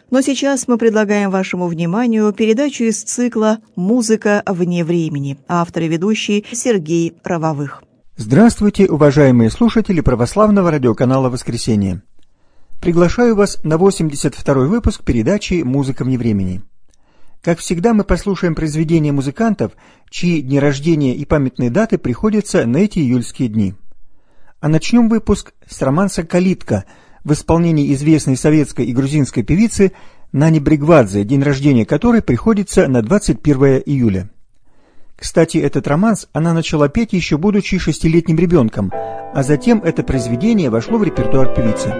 Но сейчас мы предлагаем вашему вниманию передачу из цикла «Музыка вне времени», автор и ведущий Сергей Правовых. Здравствуйте, уважаемые слушатели православного радиоканала «Воскресенье». Приглашаю вас на 82-й выпуск передачи «Музыка вне времени». Как всегда, мы послушаем произведения музыкантов, чьи дни рождения и памятные даты приходятся на эти июльские дни. А начнем выпуск с романса «Калитка» в исполнении известной советской и грузинской певицы Нани Бригвадзе, день рождения которой приходится на 21 июля. Кстати, этот романс она начала петь еще будучи 6-летним ребенком, а затем это произведение вошло в репертуар певицы.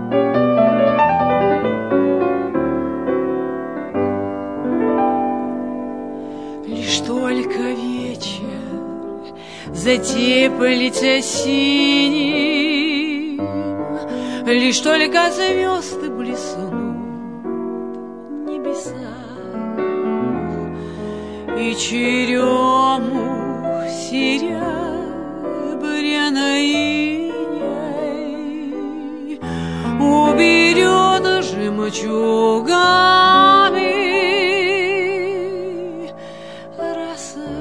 Лишь только вечер затеплится синим, лишь только звезды блеснут небеса, и черемух серебряной иней уберет жемчугами роса.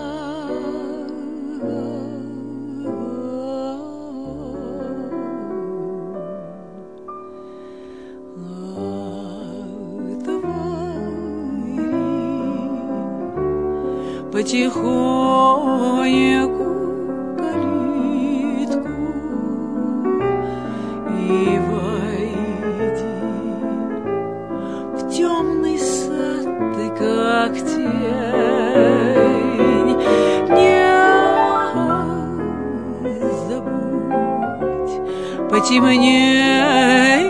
Потихоньку калитку и войди в темный сад, ты как тень, не забудь потемнее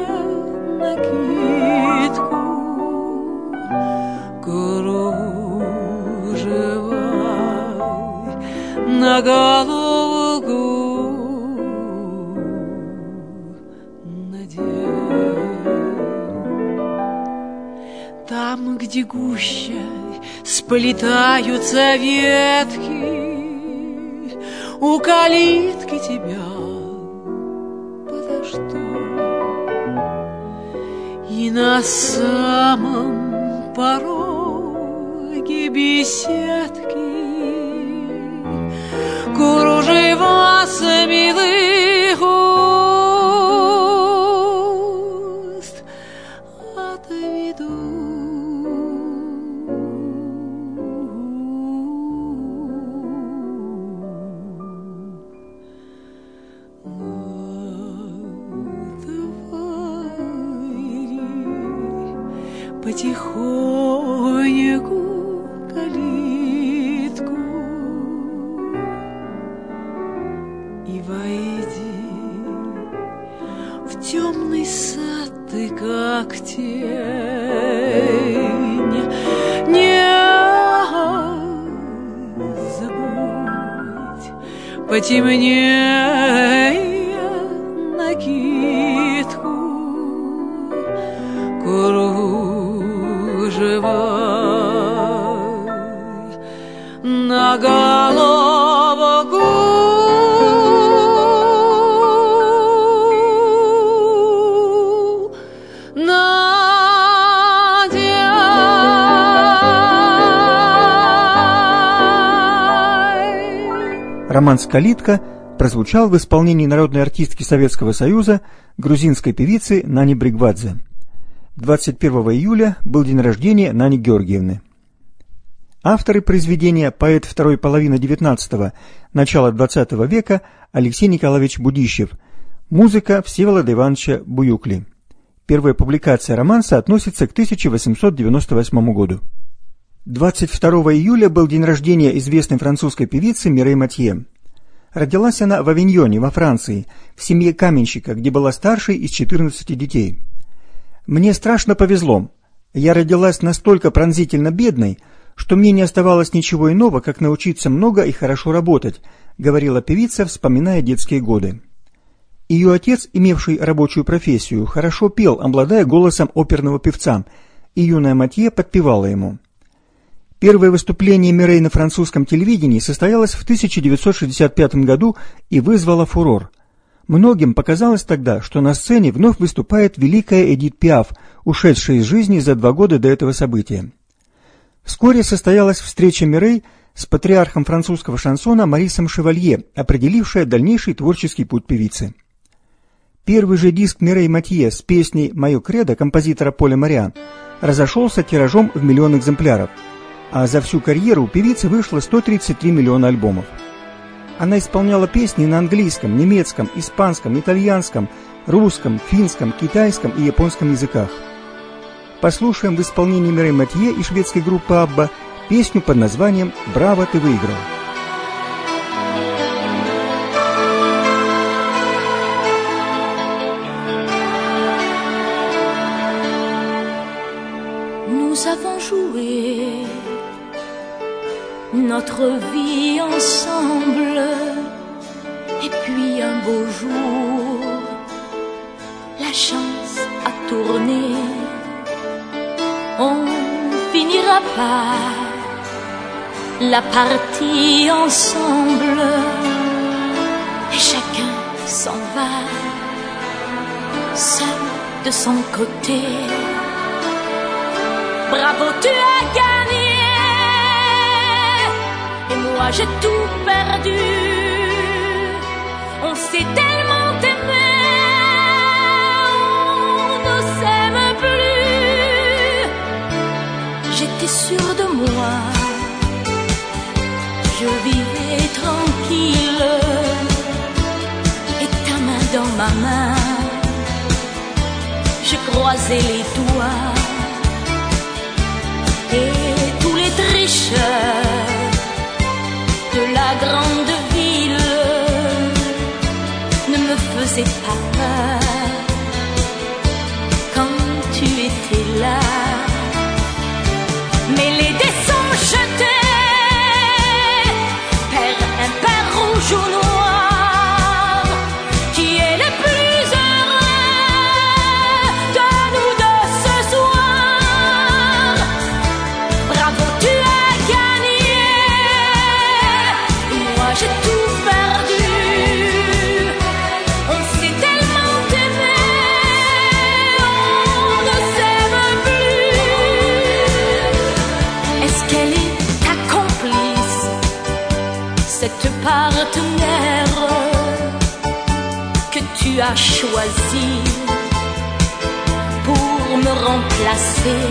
накидку. На голову надень. Там, где гуще сплетаются ветки, у калитки тебя подожду. И на самом пороге беседки кружева с милых уст отведу. Отвори потихоньку калитку и войди в темный сад, ты как тень, не забудь потемнее накидку, кружева на голову. Романс «Калитка» прозвучал в исполнении народной артистки Советского Союза, грузинской певицы Нани Бригвадзе. 21 июля был день рождения Нани Георгиевны. Авторы произведения поэт второй половины XIX – начала XX века Алексей Николаевич Будищев, музыка Всеволода Ивановича Буюкли. Первая публикация романса относится к 1898 году. 22 июля был день рождения известной французской певицы Мирей Матье. Родилась она в Авиньоне, во Франции, в семье каменщика, где была старшей из 14 детей. «Мне страшно повезло. Я родилась настолько пронзительно бедной, что мне не оставалось ничего иного, как научиться много и хорошо работать», говорила певица, вспоминая детские годы. Ее отец, имевший рабочую профессию, хорошо пел, обладая голосом оперного певца, и юная Матье подпевала ему. Первое выступление Мирей на французском телевидении состоялось в 1965 году и вызвало фурор. Многим показалось тогда, что на сцене вновь выступает великая Эдит Пиаф, ушедшая из жизни за 2 года до этого события. Вскоре состоялась встреча Мирей с патриархом французского шансона Марисом Шевалье, определившая дальнейший творческий путь певицы. Первый же диск Мирей Матье с песней «Мое кредо» композитора Поля Мориа разошелся тиражом в 1 000 000 экземпляров, а за всю карьеру у певицы вышло 133 миллиона альбомов. Она исполняла песни на английском, немецком, испанском, итальянском, русском, финском, китайском и японском языках. Послушаем в исполнении Мирей Матье и шведской группы Абба песню под названием «Браво, ты выиграл». Nous avons joué notre vie ensemble, et puis un beau jour, la chance a tourné. On finira par la partie ensemble, et chacun s'en va, seul de son côté. Bravo, tu as gagné, et moi j'ai tout perdu. On s'est tellement aimé, on ne s'aime plus. J'étais sûre de moi, je vivais tranquille, et ta main dans ma main, je croisais les doigts. Et tous les tricheurs de la grande ville ne me faisaient pas peur quand tu étais là. Mais les dés sont jetés, pair impair, rouge ou noir, qui est le plus heureux de nous deux ce soir. Bravo, tu as gagné, moi j'ai tout perdu. On s'est tellement aimé, on ne s'aime plus. Est-ce qu'elle est ta complice, cette partenaire que tu as choisi pour me remplacer?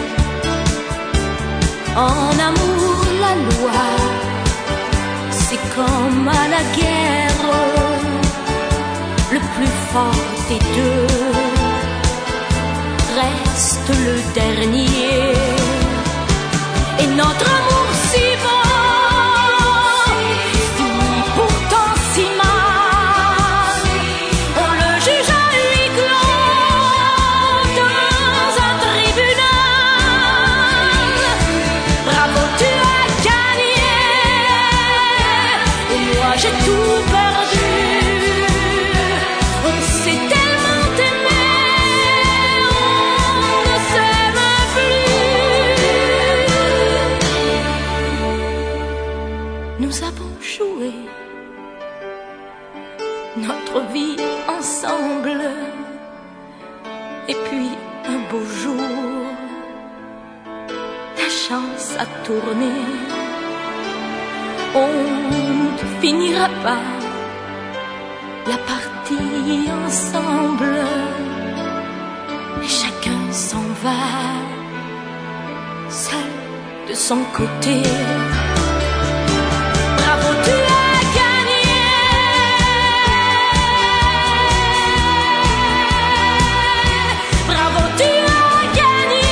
En amour, la loi, c'est comme à la guerre, le plus fort des deux reste le dernier. Et notre amour si beau finit pourtant si mal. On le juge à huis clos dans un tribunal. Bravo, tu as gagné, et moi j'ai tout perdu. On s'est tellement aimé, on ne s'aime plus. Nous avons joué notre vie ensemble, et puis un beau jour, ta chance a tourné. On ne finira pas la partie ensemble, et chacun s'en va, seul de son côté. Bravo, tu as gagné, bravo, tu as gagné.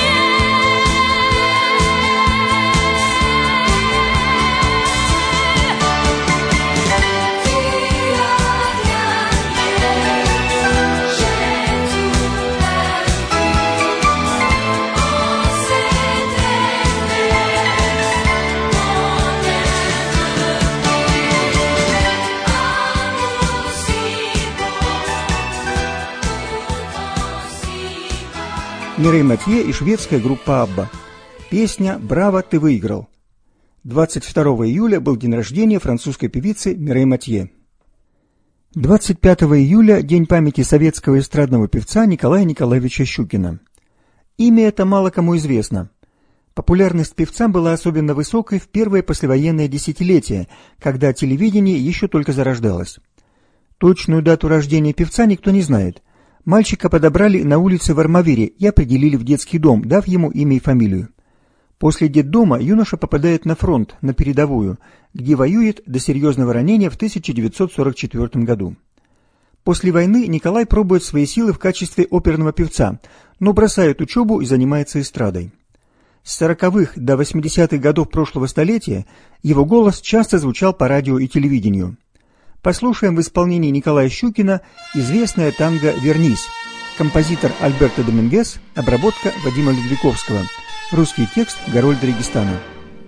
Мирей Матье и шведская группа Абба. Песня «Браво, ты выиграл». 22 июля был день рождения французской певицы Мирей Матье. 25 июля – День памяти советского эстрадного певца Николая Николаевича Щукина. Имя это мало кому известно. Популярность певца была особенно высокой в первое послевоенное десятилетие, когда телевидение еще только зарождалось. Точную дату рождения певца никто не знает. Мальчика подобрали на улице в Армавире и определили в детский дом, дав ему имя и фамилию. После детдома юноша попадает на фронт, на передовую, где воюет до серьезного ранения в 1944 году. После войны Николай пробует свои силы в качестве оперного певца, но бросает учебу и занимается эстрадой. С 40-х до 80-х годов прошлого столетия его голос часто звучал по радио и телевидению. Послушаем в исполнении Николая Щукина известное танго «Вернись». Композитор Альберто Домингес, обработка Вадима Людвиковского. Русский текст Гарольда Регистана.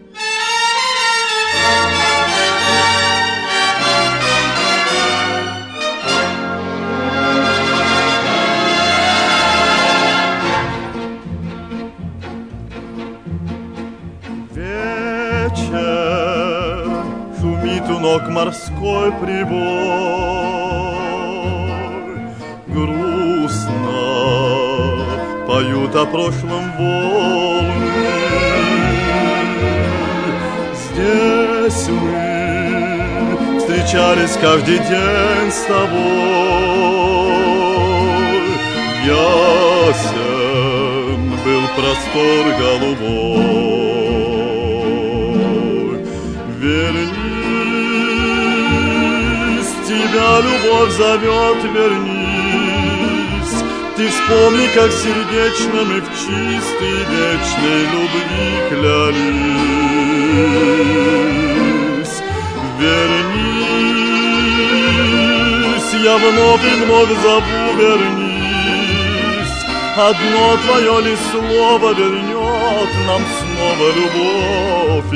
Вечер, шумит у ног морской прибой, грустно поют о прошлом волны. Здесь мы встречались каждый день с тобой. Ясен был простор голубой. Вернись, тебя любовь зовет, вернись. Ты вспомни, как сердечно мы в чистой вечной любви клялись. Вернись, я вновь и вновь зову, вернись. Одно твое лишь слово вернет нам снова любовь и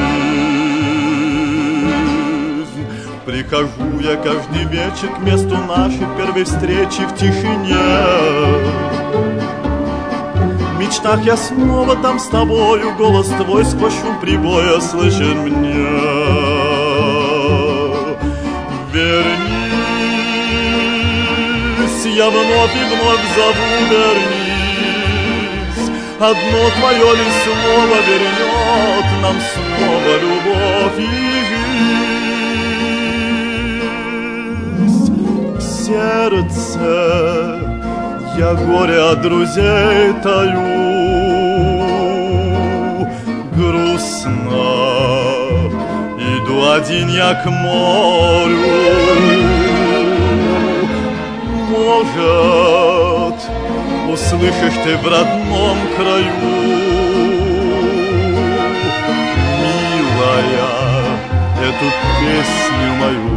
жизнь. Прихожу я каждый вечер к месту нашей первой встречи в тишине. В мечтах я снова там с тобою, голос твой сквозь шум прибоя слышен мне. Вернись, я вновь и вновь зову, вернись. Одно твое лишь слово вернет нам снова любовь и жизнь. В сердце я горе от друзей таю, грустно иду один я к морю. Может, услышишь ты в родном краю, милая, эту песню мою.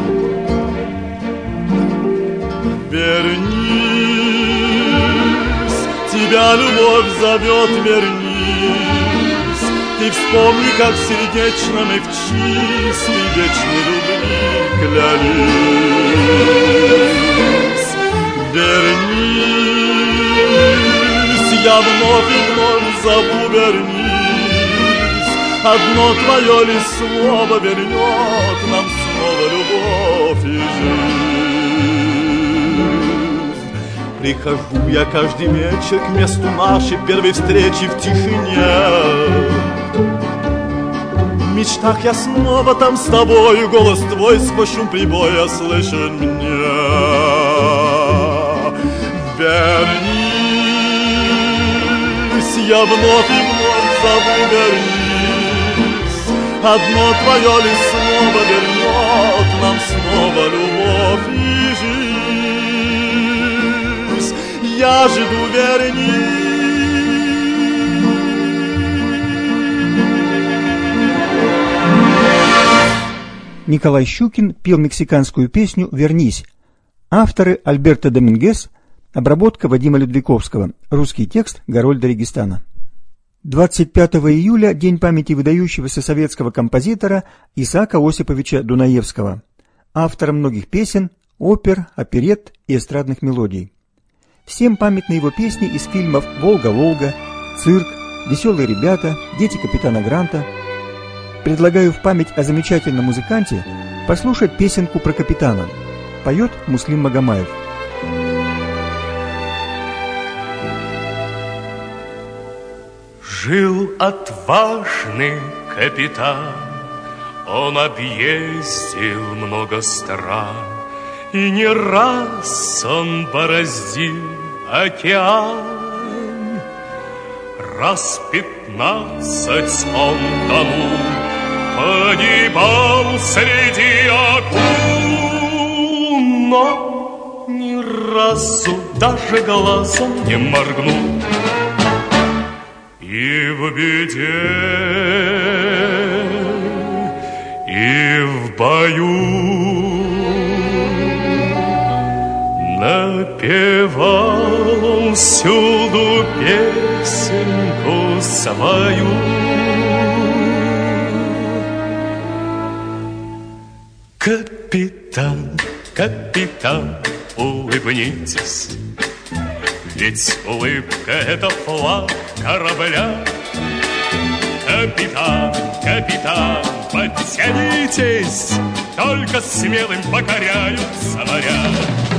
Вернись, тебя любовь зовет, вернись. Ты вспомни, как сердечно мы в чистой вечной любви клялись. Вернись, я вновь и вновь зову, вернись. Одно твое лишь слово вернет нам снова любовь и жизнь. Прихожу я каждый вечер к месту нашей первой встречи в тишине. В мечтах я снова там с тобою, голос твой сквозь шум прибоя слышен мне. Вернись, я вновь и вновь зову, вернись. Одно твое лишь слово вернет нам снова любовь и жизнь. Я жду, вернись. Николай Щукин пел мексиканскую песню «Вернись». Авторы Альберто Домингес, обработка Вадима Людвиковского. Русский текст Гарольда Регистана. 25 июля – День памяти выдающегося советского композитора Исаака Осиповича Дунаевского, автора многих песен, опер, оперетт и эстрадных мелодий. Всем памятны его песни из фильмов «Волга-Волга», «Цирк», «Веселые ребята», «Дети капитана Гранта». Предлагаю в память о замечательном музыканте послушать песенку про капитана. Поет Муслим Магомаев. Жил отважный капитан, он объездил много стран, и не раз он бороздил океан. Раз 15 он тонул, погибал среди акул, но ни разу даже глазом не моргнул. И в беде, и в бою напевал он всюду песенку свою. Капитан, капитан, улыбнитесь, ведь улыбка — это флаг корабля. Капитан, капитан, подтянитесь, только смелым покоряются моря.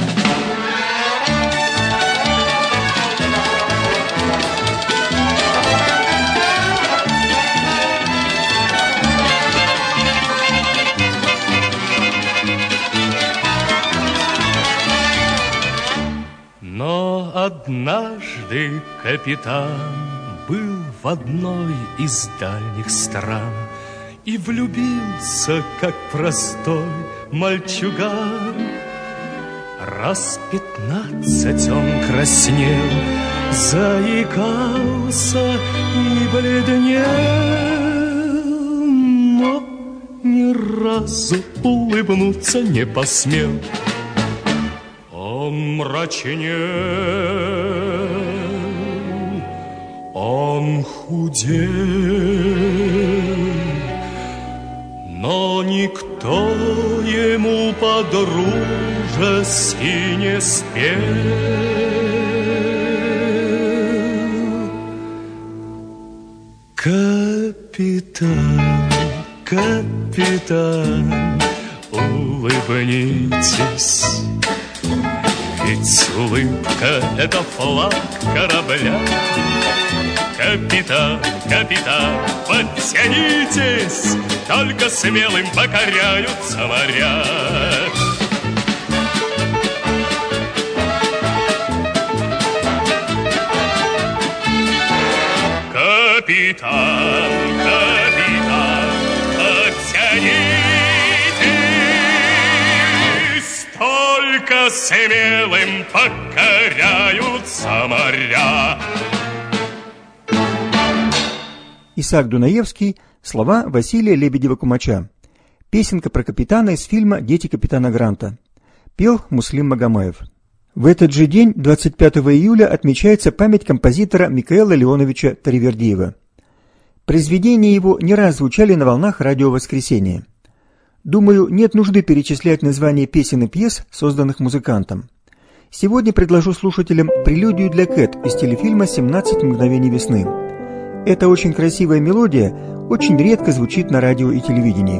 Но однажды капитан был в одной из дальних стран и влюбился, как простой мальчуган. Раз 15 он краснел, заикался и бледнел, но ни разу улыбнуться не посмел. Он мрачнел, он худел, но никто ему по-дружески не спел. Капитан, капитан, улыбнитесь, ведь улыбка — это флаг корабля. Капитан, капитан, подтянитесь, только смелым покоряются моря. Капитан, капитан, подтянитесь, только смелым покоряются моря. Исаак Дунаевский, слова Василия Лебедева-Кумача. Песенка про капитана из фильма «Дети капитана Гранта». Пел Муслим Магомаев. В этот же день, 25 июля, отмечается память композитора Микаэла Леоновича Таривердиева. Произведения его не раз звучали на волнах радио «Воскресенье». Думаю, нет нужды перечислять названия песен и пьес, созданных музыкантом. Сегодня предложу слушателям прелюдию для Кэт из телефильма «17 мгновений весны». Эта очень красивая мелодия очень редко звучит на радио и телевидении.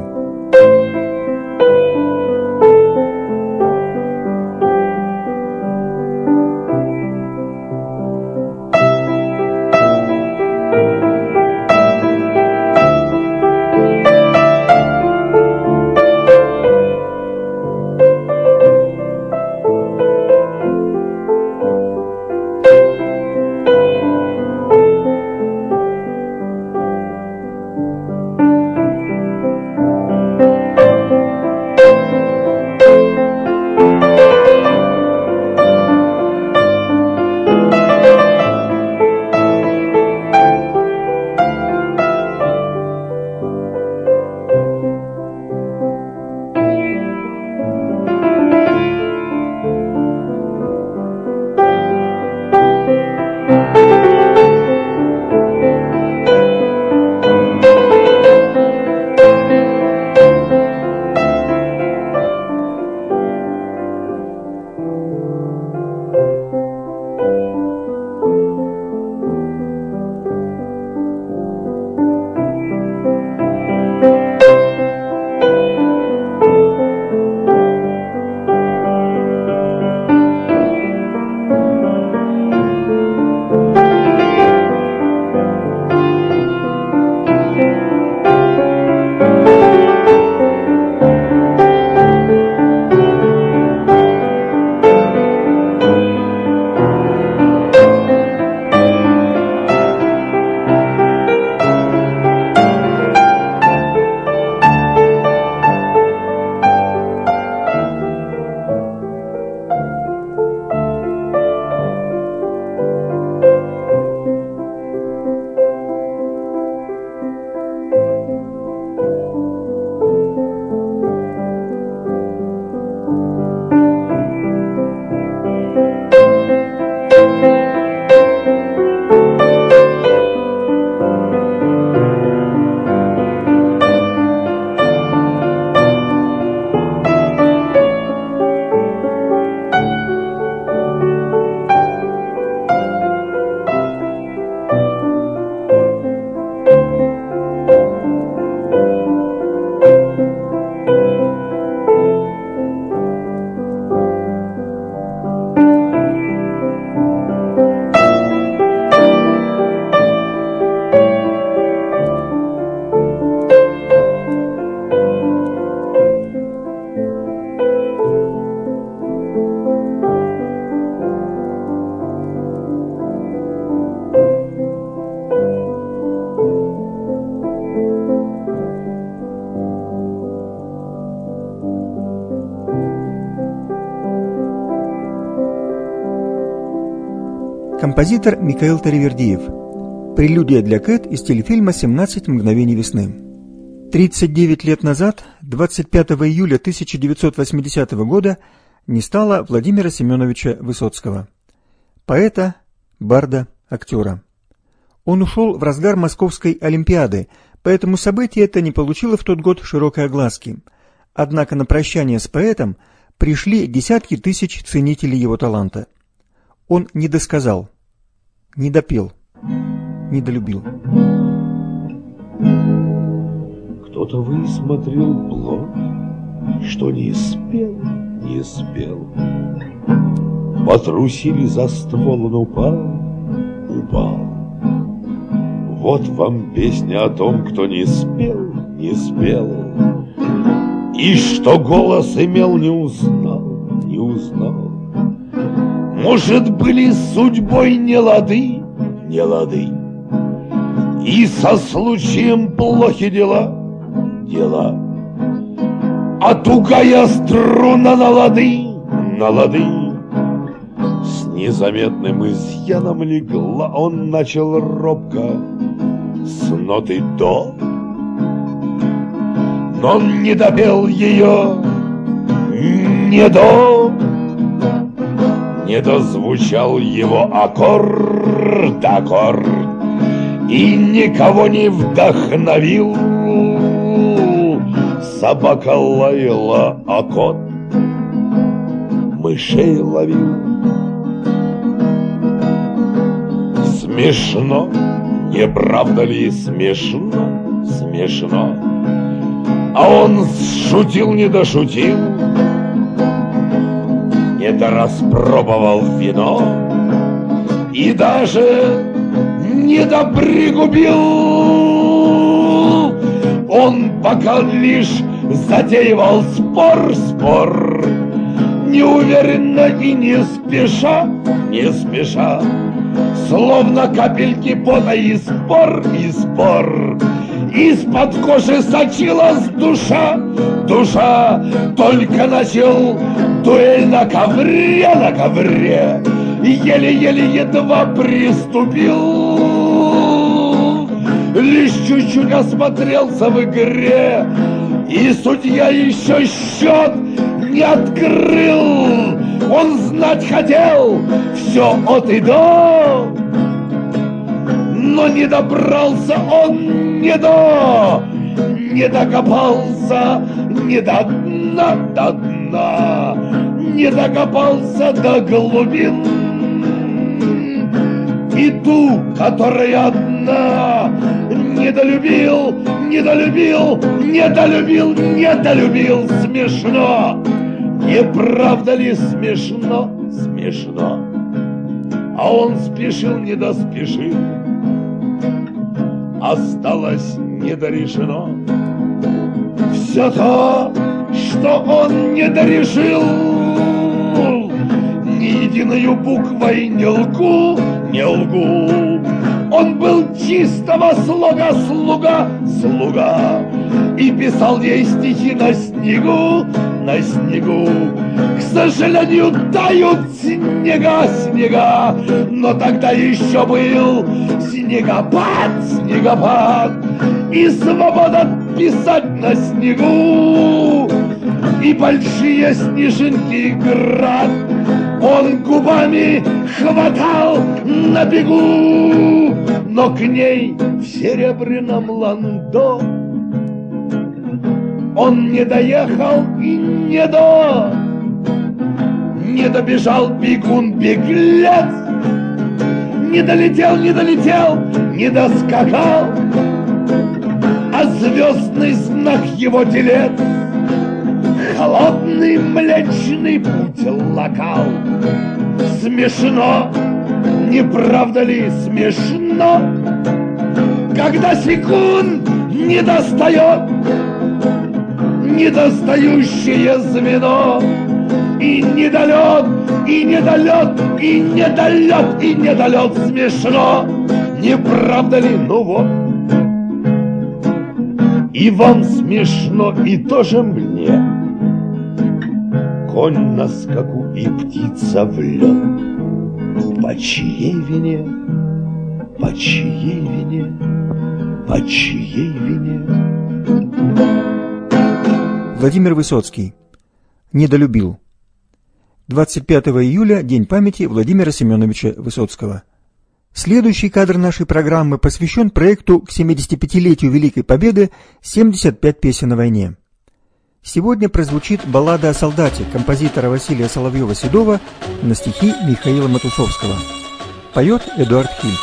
Композитор Микаэл Таривердиев. Прелюдия для Кэт из телефильма «17 мгновений весны». 39 лет назад, 25 июля 1980 года, не стало Владимира Семеновича Высоцкого. Поэта, барда, актера. Он ушел в разгар Московской Олимпиады, поэтому событие это не получило в тот год широкой огласки. Однако на прощание с поэтом пришли десятки тысяч ценителей его таланта. Он не досказал, не допел, не долюбил. Кто-то высмотрел плод, что не спел, не спел. Потрусили за ствол, он упал. Вот вам песня о том, кто не спел, не спел. И что голос имел, не узнал. Может, были с судьбой не лады, и со случаем плохи дела. А тугая струна на лады, с незаметным изъяном легла. Он начал робко с ноты до, но он не допел ее, не дозвучал его аккорд, и никого не вдохновил. Собака лаяла, а кот мышей ловил. Смешно, не правда ли смешно? А он шутил, не дошутил, не дораспробовал вино и даже не допригубил. Он пока лишь затеивал спор, неуверенно и не спеша, словно капельки пота и спор. Из-под кожи сочилась душа, только начал дуэль на ковре, еле-еле едва приступил. Лишь чуть-чуть осмотрелся в игре, и судья еще счет не открыл. Он знать хотел все от и до, но не добрался он не докопался не до дна, не докопался до глубин. И ту, которая одна, не долюбил. Смешно, не правда ли смешно? А он спешил, не доспешил, осталось недорешено. Все то, что он не дорешил, ни единою буквой не лгу. Он был чистого слуга, и писал ей стихи на снегу. К сожалению, тают снега, но тогда еще был снегопад, и свобода писать на снегу, и большие снежинки град он губами хватал на бегу, но к ней в серебряном ландо он не доехал и не добежал бегун-беглец, не долетел, не доскакал, а звездный знак его телец холодный млечный путь локал. Смешно, не правда ли смешно, когда секунд не достает недостающее звено, и недолет. Смешно, не правда ли? Ну вот, и вам смешно, и тоже мне. Конь на скаку и птица в лед По чьей вине, по чьей вине, по чьей вине? Владимир Высоцкий. Недолюбил. 25 июля – День памяти Владимира Семеновича Высоцкого. Следующий кадр нашей программы посвящен проекту к 75-летию Великой Победы «75 песен о войне». Сегодня прозвучит баллада о солдате композитора Василия Соловьева-Седова на стихи Михаила Матусовского. Поет Эдуард Хиль.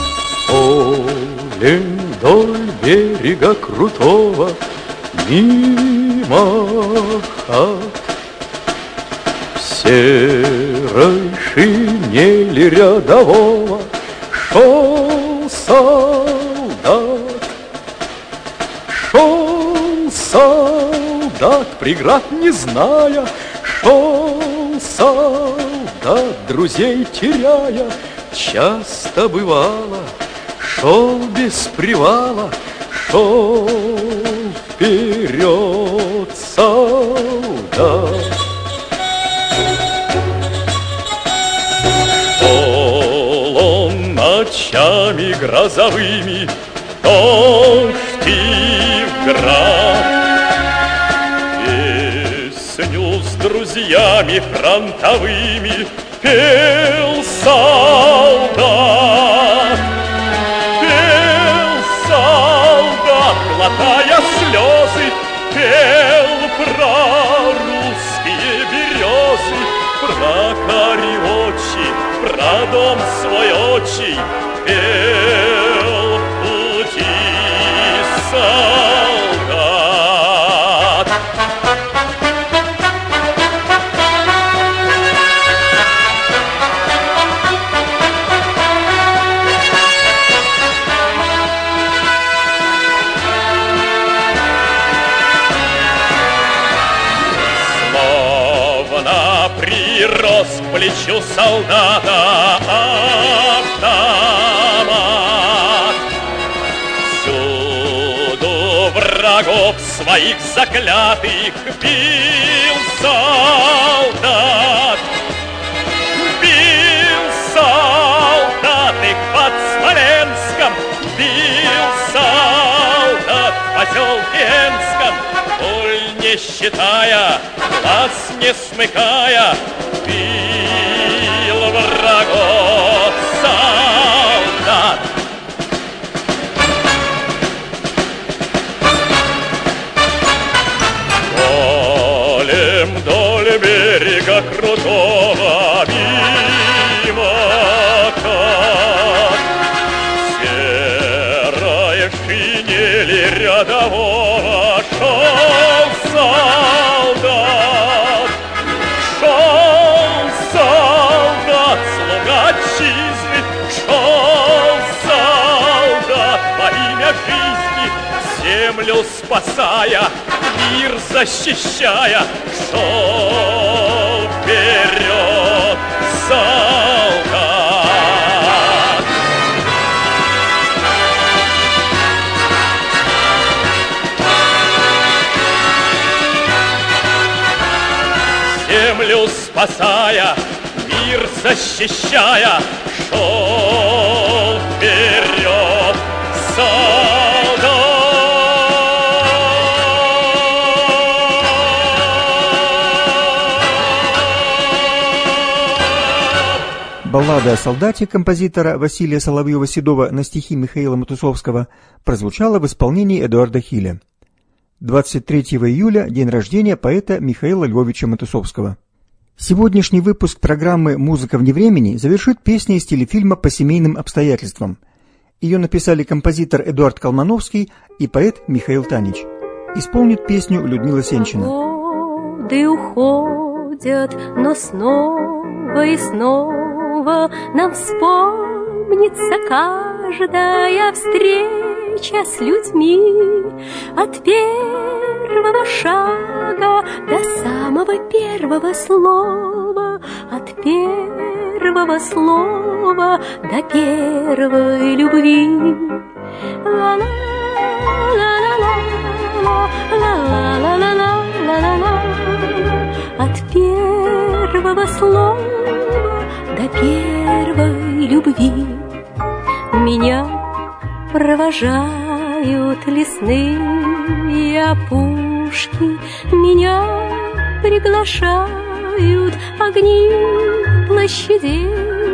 Поле вдоль берега крутого, мимо хат, в серой шинели рядового шел солдат. Шел солдат, преград не зная, шел солдат, друзей теряя. Часто бывало, шел без привала, шел вперед солдат. Шел он ночами грозовыми, дождь и град, песню с друзьями фронтовыми пел солдат. Пел солдат, глотая слезы, пел про русские березы, про Кариочи, про дом свой отчий, пел в пути солдат. Прирос к плечу солдата автомат. Всюду врагов своих заклятых бил солдат. Бил солдат их под Смоленском, бил солдат в поселке Энском. Боль не считая, глаз не смыкая, бил врагов солдат. Полем вдоль берега крутого мимо хат, серая шинели рядового шел солдат. Шел солдат, слуга отчизны, шел солдат во имя жизни, землю спасая, мир защищая, шел вперед солдат. Землю спасая, мир защищая, шел вперед солдат. Баллада о солдате композитора Василия Соловьева-Седова на стихи Михаила Матусовского прозвучала в исполнении Эдуарда Хиля. 23 июля – день рождения поэта Михаила Львовича Матусовского. Сегодняшний выпуск программы «Музыка вне времени» завершит песня из телефильма «По семейным обстоятельствам». Ее написали композитор Эдуард Колмановский и поэт Михаил Танич. Исполнит песню Людмила Сенчина. Годы уходят, но снова и снова нам вспомнится каждая встреча с людьми. От первого шага до самого первого слова, от первого слова до первой любви. От первого слова до первой любви. Меня провожают лесные опушки, меня приглашают огни площадей.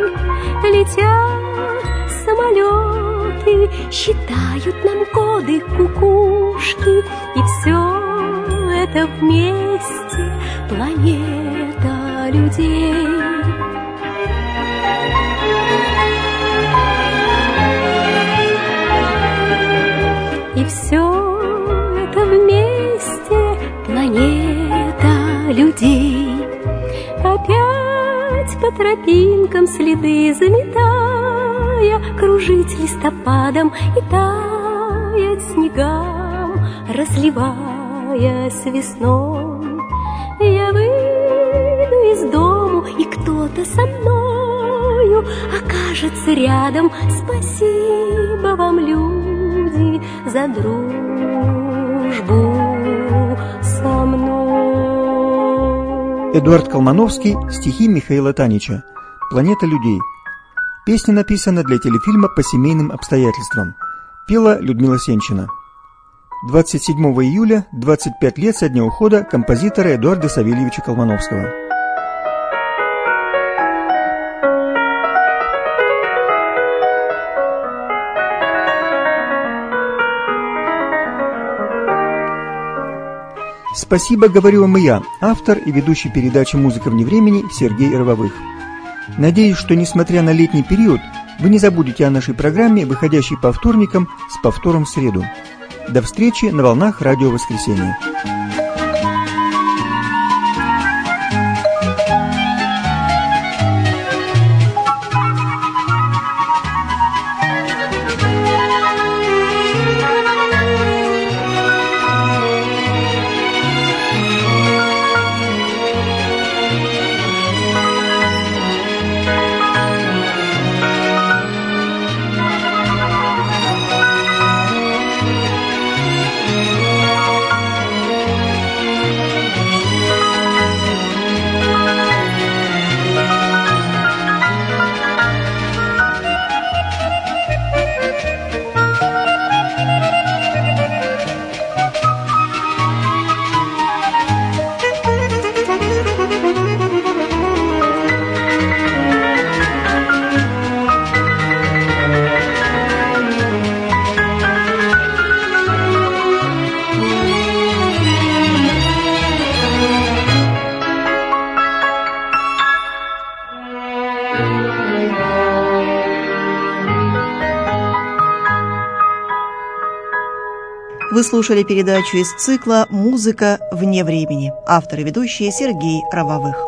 Летят самолеты, считают нам годы кукушки, и все это вместе планета людей. И все это вместе планета людей. Опять по тропинкам следы заметая, кружить листопадом и таять снегам, разливаясь весной. Я выйду из дому, и кто-то со мною окажется рядом. Спасибо вам, люди, за дружбу со мной. Эдуард Колмановский, стихи Михаила Танича. «Планета людей». Песня написана для телефильма «По семейным обстоятельствам». Пела Людмила Сенчина. 27 июля 25 лет со дня ухода композитора Эдуарда Савельевича Колмановского. Спасибо, говорю вам и я, автор и ведущий передачи «Музыка вне времени» Сергей Рововых. Надеюсь, что, несмотря на летний период, вы не забудете о нашей программе, выходящей по вторникам с повтором в среду. До встречи на волнах радио «Воскресенье». Вы слушали передачу из цикла «Музыка вне времени». Автор и ведущий Сергей Рововых.